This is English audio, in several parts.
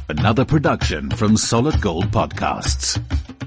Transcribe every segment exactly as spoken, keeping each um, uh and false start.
Another production from Solid Gold Podcasts.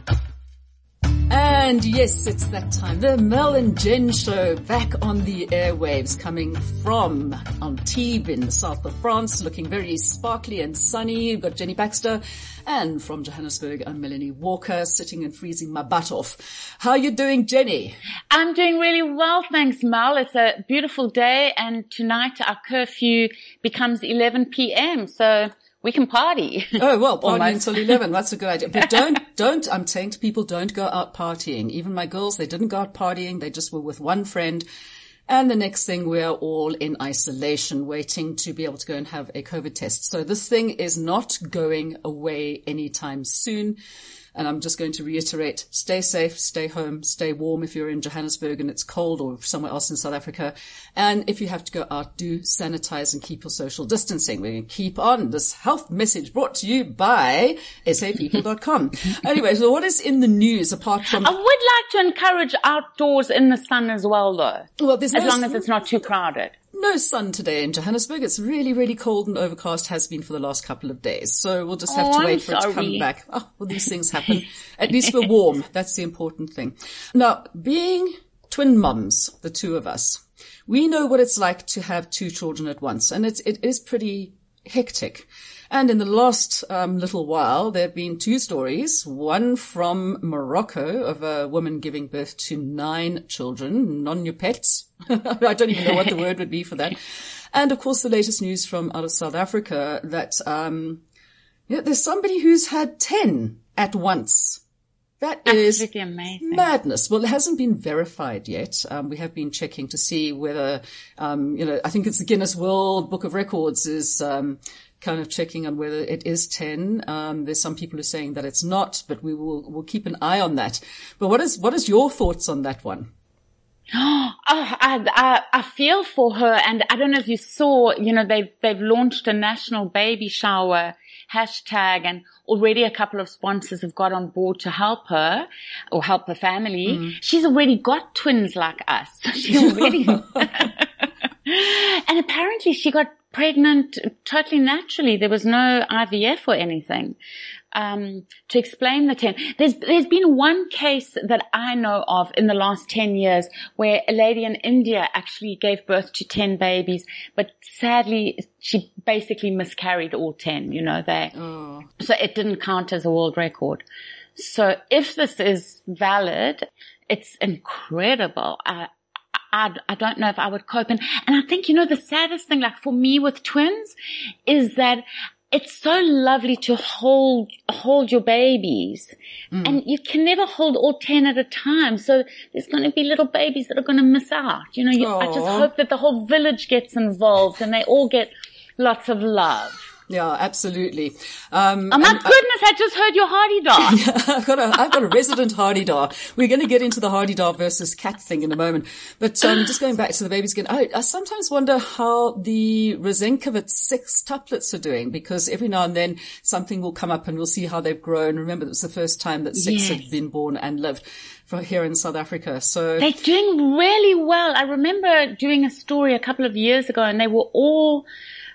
And yes, it's that time. The Mel and Jen show back on the airwaves, coming from Antibes in the south of France, looking very sparkly and sunny. We've got Jenny Baxter. And from Johannesburg, I'm Melanie Walker, sitting and freezing my butt off. How are you doing, Jenny? I'm doing really well, thanks, Mel. It's a beautiful day, and tonight our curfew becomes eleven p.m., so we can party. Oh, well, party until eleven. That's a good idea. But don't, don't, I'm saying to people, don't go out partying. Even my girls, they didn't go out partying. They just were with one friend. And the next thing, we are all in isolation, waiting to be able to go and have a COVID test. So this thing is not going away anytime soon. And I'm just going to reiterate, stay safe, stay home, stay warm if you're in Johannesburg and it's cold, or somewhere else in South Africa. And if you have to go out, do sanitize and keep your social distancing. We're going to keep on this health message brought to you by S A people dot com. Anyway, so what is in the news apart from... I would like to encourage outdoors in the sun as well, though. Well, there's as no long as it's not too crowded. No sun today in Johannesburg. It's really, really cold and overcast, has been for the last couple of days. So we'll just have oh, to wait I'm for it sorry. to come back. Oh, well, these things happen. At least we're warm. That's the important thing. Now, being twin mums, the two of us, we know what it's like to have two children at once. And it's, it is pretty hectic. And in the last um, little while, there have been two stories, one from Morocco of a woman giving birth to nine children, non-pets. I don't even know what the word would be for that. And, of course, the latest news from out of South Africa that um, you know, there's somebody who's had ten at once. That is absolutely amazing. Madness. Well, it hasn't been verified yet. Um, we have been checking to see whether, um, you know, I think it's the Guinness World Book of Records is um kind of checking on whether it is ten. Um, there's some people who are saying that it's not, but we will, we'll keep an eye on that. But what is, what is your thoughts on that one? Oh, I, I, I feel for her, and I don't know if you saw, you know, they've, they've launched a national baby shower hashtag, and already a couple of sponsors have got on board to help her or help her family. Mm. She's already got twins like us. She already, and apparently she got pregnant totally naturally. There was no I V F or anything. Um, to explain the ten, there's, there's been one case that I know of in the last ten years where a lady in India actually gave birth to ten babies, but sadly she basically miscarried all ten, you know, they, oh. So it didn't count as a world record. So if this is valid, it's incredible. I, I, I don't know if I would cope. And, and I think, you know, the saddest thing, like for me with twins, is that it's so lovely to hold, hold your babies. Mm. And you can never hold all ten at a time. So there's going to be little babies that are going to miss out. You know, you, I just hope that the whole village gets involved and they all get lots of love. Yeah, absolutely. Um, oh my goodness, I, I just heard your Hardy-Dar. Yeah, I've got a, I've got a resident Hardy-Dar. We're going to get into the Hardy-Dar versus cat thing in a moment. But, um, just going back to the babies again, I, I sometimes wonder how the Rosenkovitz sextuplets are doing, because every now and then something will come up and we'll see how they've grown. Remember, it was the first time that six yes. had been born and lived from here in South Africa. So they're doing really well. I remember doing a story a couple of years ago, and they were all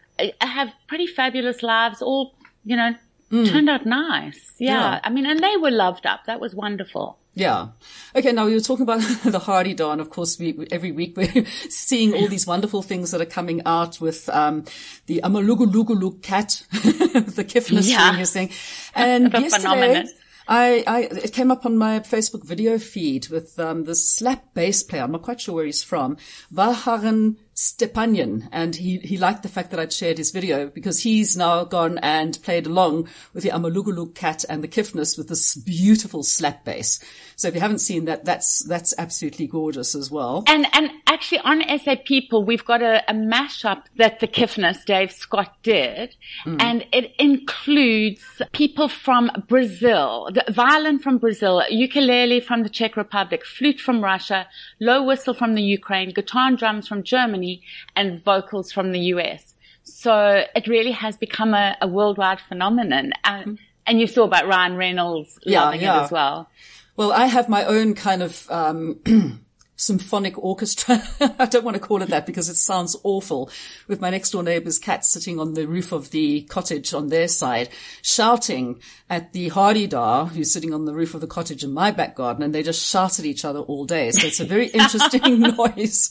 have pretty fabulous lives, all, you know, mm. turned out nice. Yeah. yeah. I mean, and they were loved up. That was wonderful. Yeah. Okay. Now we were talking about the Hardy-Dar, and of course we, every week we're seeing all these wonderful things that are coming out with, um, the Amalugulugulu cat, the Kiffness yeah. thing you're saying. And the yesterday, phenomenon. I, I, it came up on my Facebook video feed with, um, the slap bass player. I'm not quite sure where he's from. Vaharan Stepanyan, and he, he liked the fact that I'd shared his video, because he's now gone and played along with the Amalugulu cat and the Kiffness with this beautiful slap bass. So if you haven't seen that, that's, that's absolutely gorgeous as well. And, and actually on S A People, we've got a, a mashup that the Kiffness, Dave Scott, did. Mm. And it includes people from Brazil, the violin from Brazil, ukulele from the Czech Republic, flute from Russia, low whistle from the Ukraine, guitar and drums from Germany, and vocals from the U S. So it really has become a, a worldwide phenomenon. And, and you saw about Ryan Reynolds yeah, loving yeah. it as well. Well, I have my own kind of um symphonic orchestra. I don't want to call it that because it sounds awful, with my next door neighbor's cat sitting on the roof of the cottage on their side, shouting at the hardy-dar who's sitting on the roof of the cottage in my back garden, and they just shout at each other all day. So it's a very interesting noise.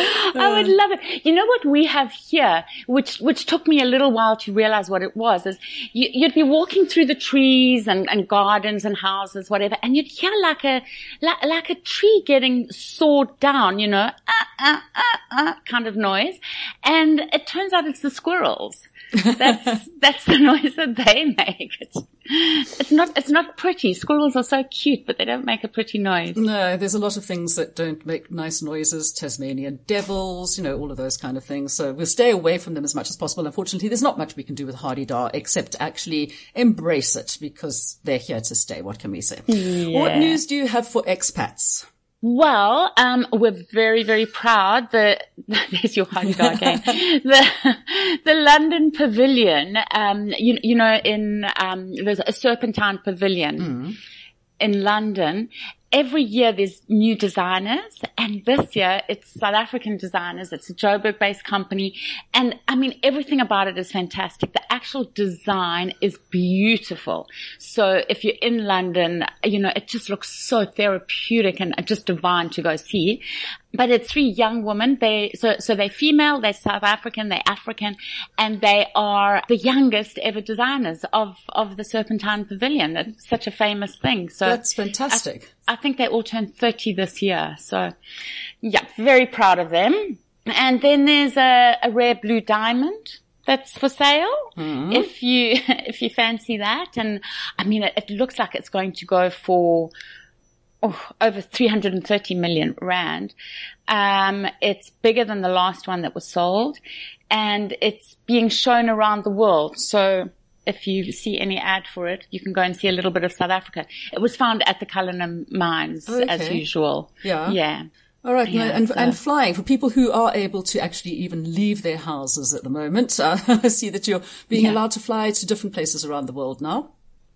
I would love it. You know what we have here, which which took me a little while to realize what it was, is you, you'd be walking through the trees and, and gardens and houses, whatever, and you'd hear like a like, like a tree getting sawed down, you know, ah, ah, ah, ah, kind of noise. And it turns out it's the squirrels. That's that's the noise that they make. It's, it's not it's not pretty. Squirrels are so cute, but they don't make a pretty noise. No, there's a lot of things that don't make nice noises. Tasmanian devils, you know, all of those kind of things. So we'll stay away from them as much as possible. Unfortunately, there's not much we can do with hardy-dar except actually embrace it because they're here to stay. What can we say? Yeah. What news do you have for expats? Well, um, we're very, very proud that, there's your hardy-dar again, the, the London Pavilion, um, you, you know, in, um, there's a Serpentine Pavilion mm. in London. Every year there's new designers, and this year it's South African designers. It's a Joburg-based company, and I mean everything about it is fantastic. The actual design is beautiful. So if you're in London, you know, it just looks so therapeutic and just divine to go see. But it's three young women. They, so, so they're female, they're South African, they're African, and they are the youngest ever designers of, of the Serpentine Pavilion. It's such a famous thing. So that's fantastic. I, I think they all turned thirty this year. So yeah, very proud of them. And then there's a, a rare blue diamond that's for sale. Mm-hmm. If you, if you fancy that. And I mean, it, it looks like it's going to go for, Oh, over three hundred thirty million rand. Um, it's bigger than the last one that was sold, and it's being shown around the world. So if you see any ad for it, you can go and see a little bit of South Africa. It was found at the Cullinan Mines okay. as usual. Yeah. Yeah. All right. Yeah, and, so. and flying, for people who are able to actually even leave their houses at the moment, uh, I see that you're being yeah. allowed to fly to different places around the world now.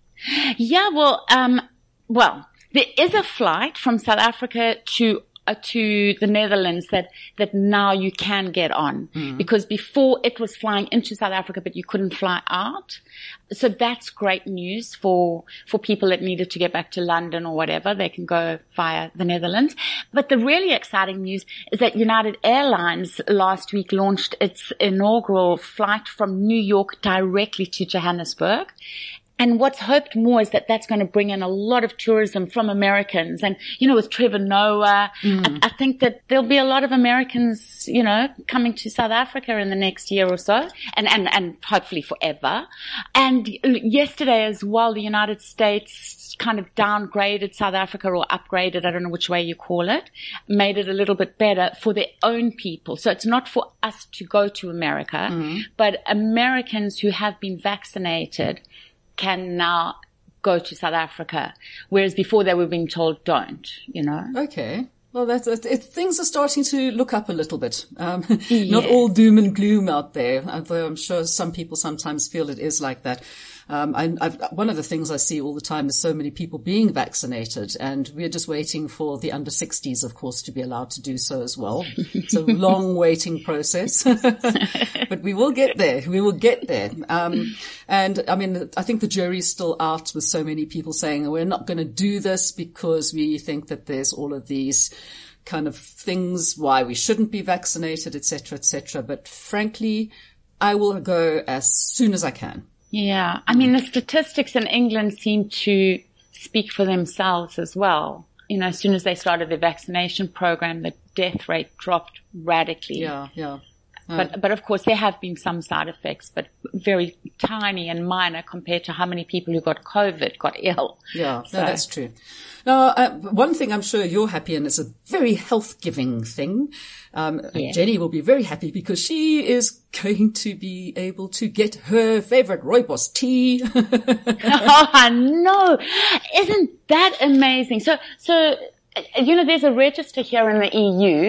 Yeah. Well, um, well, there is a flight from South Africa to uh, to the Netherlands that that now you can get on, mm. because before it was flying into South Africa, but you couldn't fly out. So that's great news for for people that needed to get back to London or whatever. They can go via the Netherlands. But the really exciting news is that United Airlines last week launched its inaugural flight from New York directly to Johannesburg. And what's hoped more is that that's going to bring in a lot of tourism from Americans. And, you know, with Trevor Noah, mm. I, I think that there'll be a lot of Americans, you know, coming to South Africa in the next year or so, and, and, and hopefully forever. And yesterday as well, the United States kind of downgraded South Africa, or upgraded, I don't know which way you call it, made it a little bit better for their own people. So it's not for us to go to America, mm. but Americans who have been vaccinated can now go to South Africa, whereas before they were being told don't, you know. Okay. Well, that's, it, it, things are starting to look up a little bit. Um, yeah. Not all doom and gloom out there, although I'm sure some people sometimes feel it is like that. Um, I, I've, one of the things I see all the time is so many people being vaccinated, and we're just waiting for the under sixties, of course, to be allowed to do so as well. It's a long waiting process, but we will get there. We will get there. Um, and I mean, I think the jury's still out with so many people saying we're not going to do this because we think that there's all of these kind of things why we shouldn't be vaccinated, et cetera, et cetera. But frankly, I will go as soon as I can. Yeah. I mean, the statistics in England seem to speak for themselves as well. You know, as soon as they started the vaccination program, the death rate dropped radically. Yeah, yeah. Uh, but, but of course there have been some side effects, but very tiny and minor compared to how many people who got COVID got ill. Yeah, so. No, that's true. Now, uh, one thing I'm sure you're happy in is a very health-giving thing. Um, yeah. Jenny will be very happy because she is going to be able to get her favorite rooibos tea. Oh, no. Isn't that amazing? So, so, you know, there's a register here in the E U,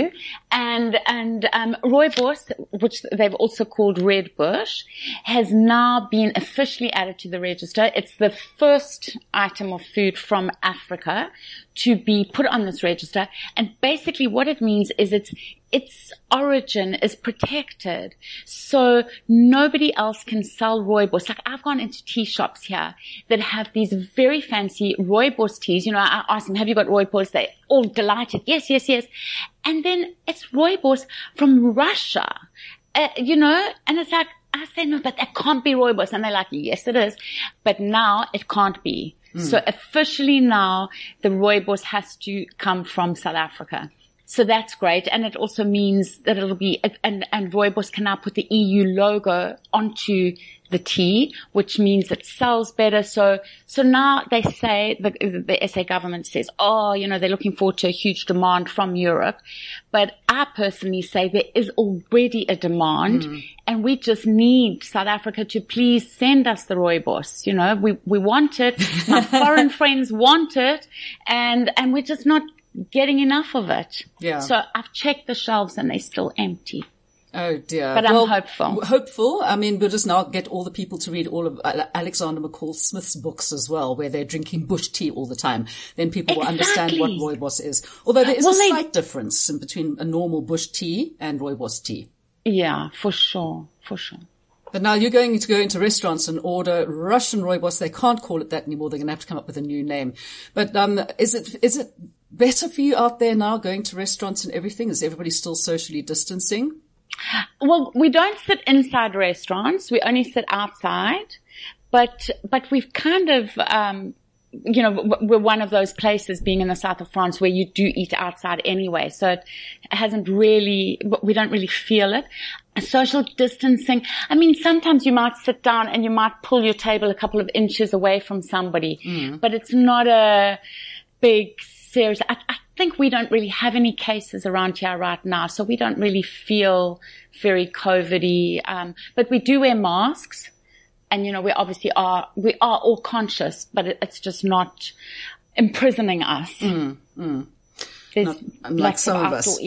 And, and, um, rooibos, which they've also called red bush, has now been officially added to the register. It's the first item of food from Africa to be put on this register. And basically what it means is it's, its origin is protected. So nobody else can sell rooibos. Like I've gone into tea shops here that have these very fancy rooibos teas. You know, I ask them, have you got rooibos? They're all delighted. Yes, yes, yes. And then it's rooibos from Russia. Uh, you know, and it's like, I say, no, but that can't be rooibos. And they're like, yes, it is. But now it can't be. Mm. So officially now the rooibos has to come from South Africa. So that's great. And it also means that it'll be, and, and rooibos can now put the E U logo onto the tea, which means it sells better. So, so now they say, the, the S A government says, oh, you know, they're looking forward to a huge demand from Europe. But I personally say there is already a demand mm. and we just need South Africa to please send us the rooibos. You know, we, we want it. My foreign friends want it, and, and we're just not getting enough of it. Yeah. So I've checked the shelves and they're still empty. Oh dear. But I'm well, hopeful. Hopeful. I mean, we'll just now get all the people to read all of Alexander McCall Smith's books as well, where they're drinking bush tea all the time. Then people will understand what rooibos is. Although there is well, a slight they... difference in between a normal bush tea and rooibos tea. Yeah, for sure. For sure. But now you're going to go into restaurants and order Russian rooibos. They can't call it that anymore. They're going to have to come up with a new name. But, um, is it, is it better for you out there now going to restaurants and everything? Is everybody still socially distancing? Well, we don't sit inside restaurants. We only sit outside. But, but we've kind of, um, you know, we're one of those places, being in the south of France, where you do eat outside anyway. So it hasn't really, we don't really feel it. Social distancing. I mean, sometimes you might sit down and you might pull your table a couple of inches away from somebody, mm. but it's not a big, serious. I, I think we don't really have any cases around here right now, so we don't really feel very COVID-y. Um, but we do wear masks. And, you know, we obviously are, we are all conscious, but it, it's just not imprisoning us. Mm, mm. There's not, like some of us.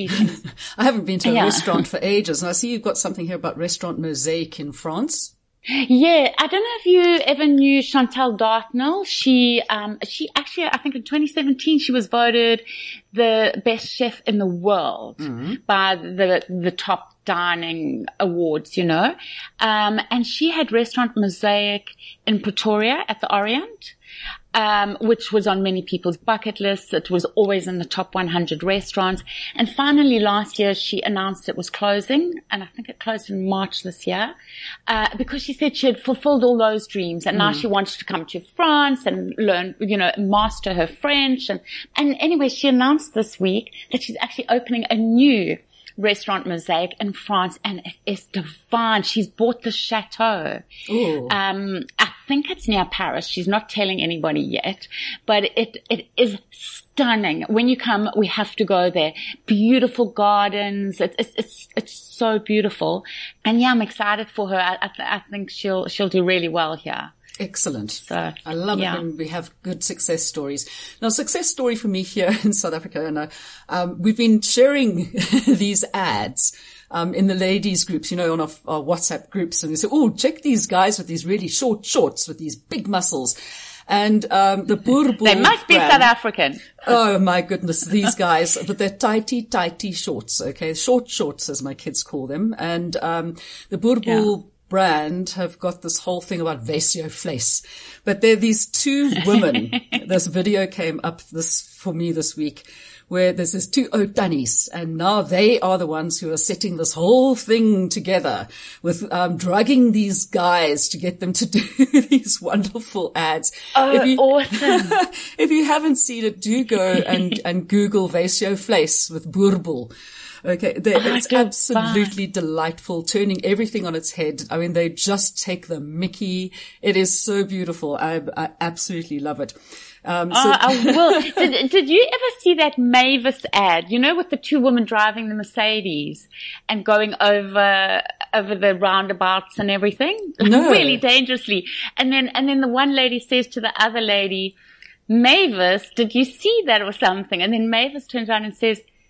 I haven't been to a yeah. restaurant for ages, and I see you've got something here about Restaurant Mosaic in France. Yeah, I don't know if you ever knew Chantal Dartnell. She, um, she actually, I think in twenty seventeen, she was voted the best chef in the world mm-hmm. by the, the top dining awards, you know. Um, and she had Restaurant Mosaic in Pretoria at the Orient, um, which was on many people's bucket lists. It was always in the top one hundred restaurants. And finally last year she announced it was closing, and I think it closed in March this year, uh, because she said she had fulfilled all those dreams, and mm. now she wanted to come to France and learn, you know, master her French. And, and anyway, she announced this week that she's actually opening a new Restaurant Mosaic in France, and it is divine. She's bought the chateau. Ooh. Um, I think it's near Paris. She's not telling anybody yet, but it, it is stunning. When you come, we have to go there. Beautiful gardens. It, it's, it's, it's so beautiful. And yeah, I'm excited for her. I, I, th- I think she'll, she'll do really well here. Excellent. So, I love yeah. it when we have good success stories. Now, success story for me here in South Africa, and uh, um, we've been sharing these ads um, in the ladies groups, you know, on our, our WhatsApp groups, and we say, "Oh, check these guys with these really short shorts with these big muscles." And um the Boerboel They must be brand, South African. Oh my goodness, these guys, but they're tighty, tighty shorts, okay? Short shorts, as my kids call them. And um the Boerboel yeah. brand have got this whole thing about Vesio Vleis. But there are these two women. This video came up this for me this week, where there's these two Otanis, and now they are the ones who are setting this whole thing together with um drugging these guys to get them to do these wonderful ads. Oh, if you, awesome. If you haven't seen it, do go and, and Google Vesio Vleis with Boerboel. Okay, they, oh, it's absolutely fun. Delightful, turning everything on its head. I mean, they just take the mickey. It is so beautiful. I, I absolutely love it. Um, so oh, I will. Did, did you ever see that Mavis ad? You know, with the two women driving the Mercedes and going over over the roundabouts and everything, no. really dangerously. And then and then the one lady says to the other lady, "Mavis, did you see that or something?" And then Mavis turns around and says,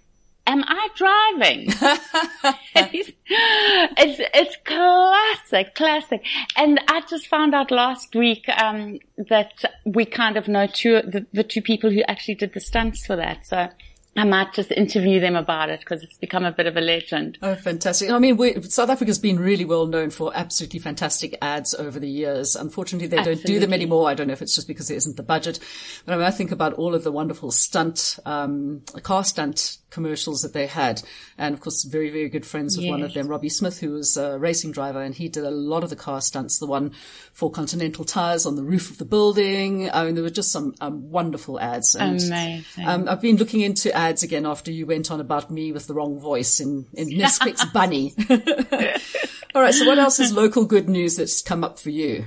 am I driving? it's, it's, it's classic, classic. And I just found out last week, um, that we kind of know two, the, the two people who actually did the stunts for that. So I might just interview them about it because it's become a bit of a legend. Oh, fantastic. I mean, we, South Africa's been really well known for absolutely fantastic ads over the years. Unfortunately, they absolutely. don't do them anymore. I don't know if it's just because there isn't the budget. But I mean, I think about all of the wonderful stunt, um, car stunt commercials that they had. And of course, very, very good friends with yes. one of them, Robbie Smith, who was a racing driver, and he did a lot of the car stunts, the one for Continental Tires on the roof of the building. I mean, there were just some um, wonderful ads. And, Amazing. Um, I've been looking into ads again after you went on about me with the wrong voice in, in Nesquik's Bunny. All right. So what else is local good news that's come up for you?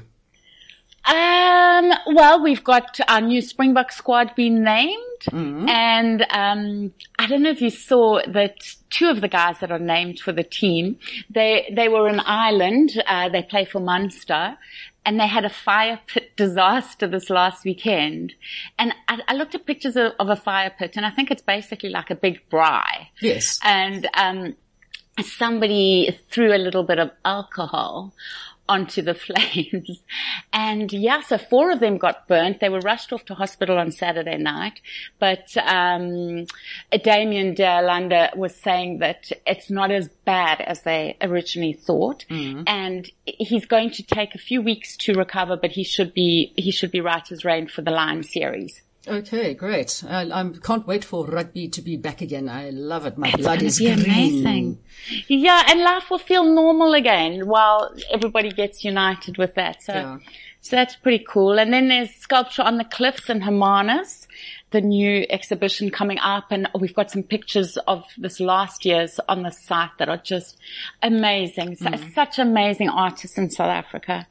Um, well, we've got our new Springbok squad being named. Mm-hmm. And, um, I don't know if you saw that two of the guys that are named for the team, they, they were in Ireland. Uh, they play for Munster. And they had a fire pit disaster this last weekend. And I, I looked at pictures of, of a fire pit, and I think it's basically like a big braai. Yes. And, um, somebody threw a little bit of alcohol onto the flames. And yeah, so four of them got burnt. They were rushed off to hospital on Saturday night. But, um, Damien de Landa was saying that it's not as bad as they originally thought. Mm-hmm. And he's going to take a few weeks to recover, but he should be, he should be right as rain for the Lion series. Okay, great. I I can't wait for rugby to be back again. I love it. My it's blood is be green. Amazing. Yeah, and life will feel normal again while everybody gets united with that. So, yeah. so that's pretty cool. And then there's Sculpture on the Cliffs in Hermanus, the new exhibition coming up. And we've got some pictures of this last year's on the site that are just amazing. Mm. So, such amazing artists in South Africa.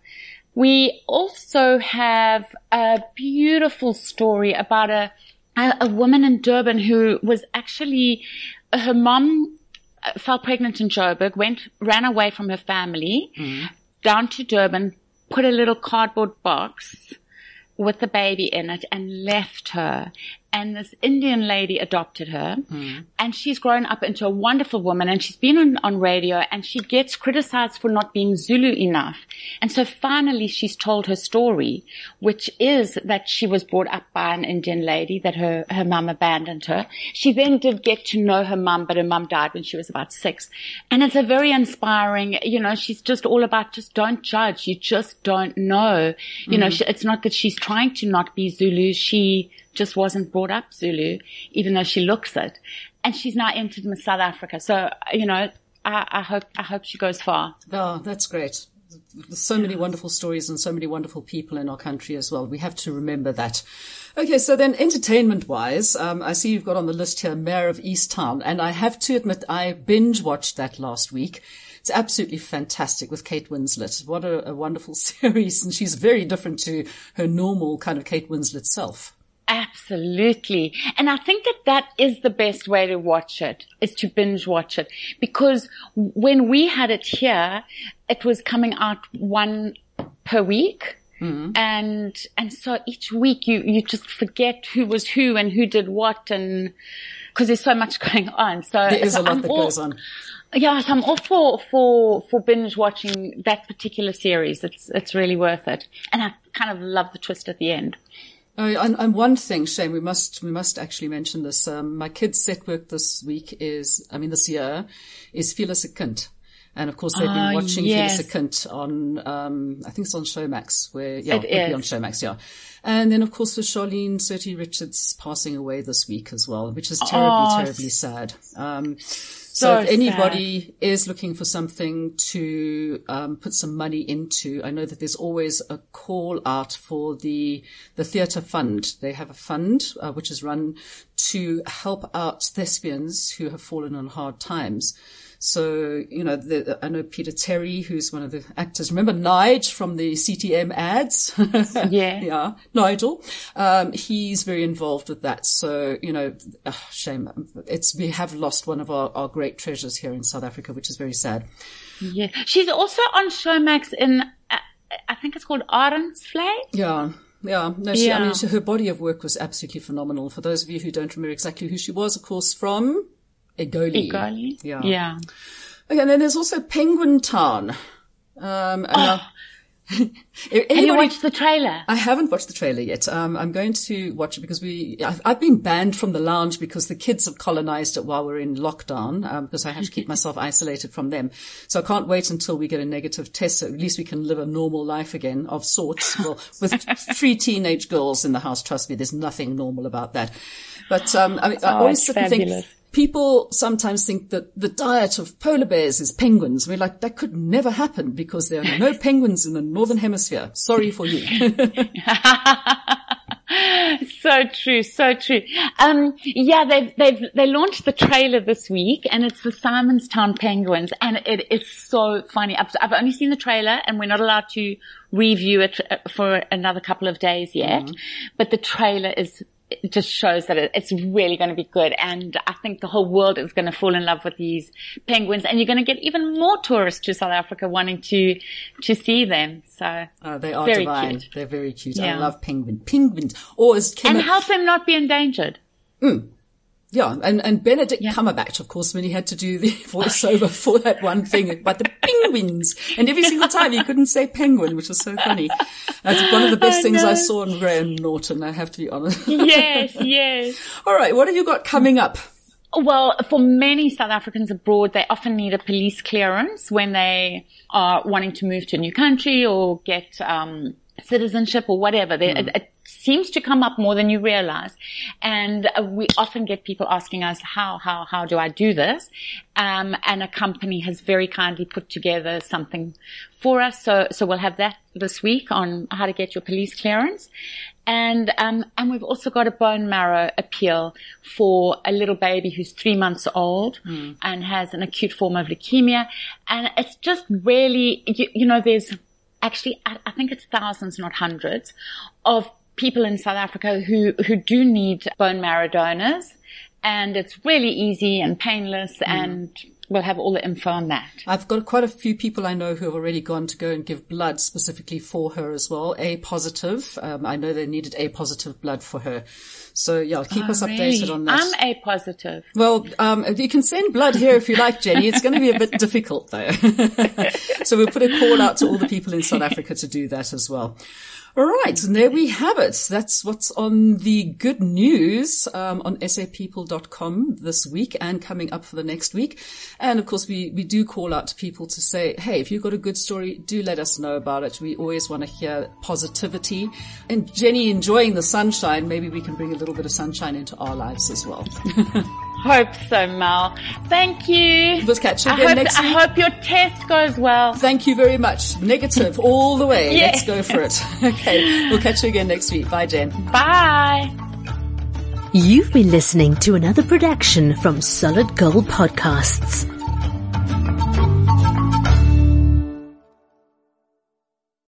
We also have a beautiful story about a, a, a woman in Durban who was actually, her mom fell pregnant in Joburg, went, ran away from her family, mm. down to Durban, put a little cardboard box with the baby in it and left her. And this Indian lady adopted her, mm. and she's grown up into a wonderful woman, and she's been on, on radio, and she gets criticized for not being Zulu enough. And so finally she's told her story, which is that she was brought up by an Indian lady, that her, her mum abandoned her. She then did get to know her mum, but her mum died when she was about six. And it's a very inspiring, you know, she's just all about just don't judge. You just don't know. You mm. know, she, it's not that she's trying to not be Zulu. She just wasn't brought up Zulu, even though she looks it. And she's now entered Miss South Africa. So, you know, I, I hope, I hope she goes far. Oh, that's great. There's so many wonderful stories and so many wonderful people in our country as well. We have to remember that. Okay, so then entertainment-wise, um, I see you've got on the list here Mayor of Easttown, and I have to admit I binge-watched that last week. It's absolutely fantastic with Kate Winslet. What a, a wonderful series, and she's very different to her normal kind of Kate Winslet self. Absolutely. And I think that that is the best way to watch it, is to binge watch it. Because when we had it here, it was coming out one per week. Mm-hmm. And, and so each week you, you just forget who was who and who did what, and, cause there's so much going on. So there is so a lot I'm that all, goes on. Yeah, so I'm all for, for, for binge watching that particular series. It's, it's really worth it. And I kind of love the twist at the end. Oh, and, and one thing, Shane, we must, we must actually mention this. Um, my kids' set work this week is, I mean, this year is Phyllis a Kind. And of course they've been oh, watching yes. Phyllis a Kind on, um, I think it's on Showmax where, yeah, it it would be on is. Showmax, yeah. And then of course with Charlene Surtee Richards passing away this week as well, which is terribly, oh, terribly sad. Um, So, so if anybody sad. is looking for something to um, put some money into, I know that there's always a call out for the the theatre fund. They have a fund uh, which is run to help out thespians who have fallen on hard times. So, you know, the, I know Peter Terry, who's one of the actors. Remember Nigel from the C T M ads? Yeah. Yeah. Nigel. Um, he's very involved with that. So, you know, oh, shame. It's, we have lost one of our, our great treasures here in South Africa, which is very sad. Yeah. She's also on Showmax in, uh, I think it's called Arensvlei. Yeah. Yeah, no, she, yeah. I mean, she, her body of work was absolutely phenomenal. For those of you who don't remember exactly who she was, of course, from Egoli. Egoli? Yeah. Yeah. Okay, and then there's also Penguin Town. Um, and Oh. Anybody, Have you watched the trailer? I haven't watched the trailer yet. Um, I'm going to watch it because we, I've, I've been banned from the lounge because the kids have colonized it while we're in lockdown, um, because I have to keep myself isolated from them. So I can't wait until we get a negative test. So at least we can live a normal life again of sorts. Well, with three teenage girls in the house, trust me, there's nothing normal about that. But, um, I mean, I Oh, always it's sit and think, fabulous. people sometimes think that the diet of polar bears is penguins. We're like, that could never happen because there are no penguins in the northern hemisphere. Sorry for you. So true, so true. Um, yeah, they've, they've, they launched the trailer this week and it's the Simonstown Penguins and it is so funny. I've, I've only seen the trailer and we're not allowed to review it for another couple of days yet, mm-hmm. but the trailer is it just shows that it's really going to be good. And I think the whole world is going to fall in love with these penguins and you're going to get even more tourists to South Africa wanting to, to see them. So uh, they are very divine. Cute. They're very cute. Yeah. I love penguin, penguins. Or as Kim, and help them not be endangered. Mm. Yeah, and, and Benedict yeah. Cumberbatch, of course, when he had to do the voiceover for that one thing about the penguins. And every single time he couldn't say penguin, which was so funny. That's one of the best oh, things no. I saw in Graham Norton, I have to be honest. Yes, yes. All right, what have you got coming up? Well, for many South Africans abroad, they often need a police clearance when they are wanting to move to a new country or get um citizenship or whatever. They, mm. it, it seems to come up more than you realize. And uh, we often get people asking us, how, how, how do I do this? Um, and a company has very kindly put together something for us. So, so we'll have that this week on how to get your police clearance. And, um, and we've also got a bone marrow appeal for a little baby who's three months old mm. and has an acute form of leukemia. And it's just really, you, you know, there's, Actually, I think it's thousands, not hundreds, of people in South Africa who, who do need bone marrow donors. And it's really easy and painless mm. and we'll have all the info on that. I've got quite a few people I know who have already gone to go and give blood specifically for her as well. A positive. Um, I know they needed A positive blood for her. So yeah, keep oh, us updated really? on that. I'm A positive. Well, um, you can send blood here if you like, Jenny. It's going to be a bit difficult though. So we'll put a call out to all the people in South Africa to do that as well. All right, and there we have it. That's what's on the good news um, on s a people dot com this week and coming up for the next week. And of course, we, we do call out to people to say, hey, if you've got a good story, do let us know about it. We always want to hear positivity. And Jenny, enjoying the sunshine, maybe we can bring a little bit of sunshine into our lives as well. Hope so, Mel. Thank you. We'll catch you I again hope, next week. I hope your test goes well. Thank you very much. Negative all the way. Yeah. Let's go for it. Okay. We'll catch you again next week. Bye, Jen. Bye. You've been listening to another production from Solid Gold Podcasts.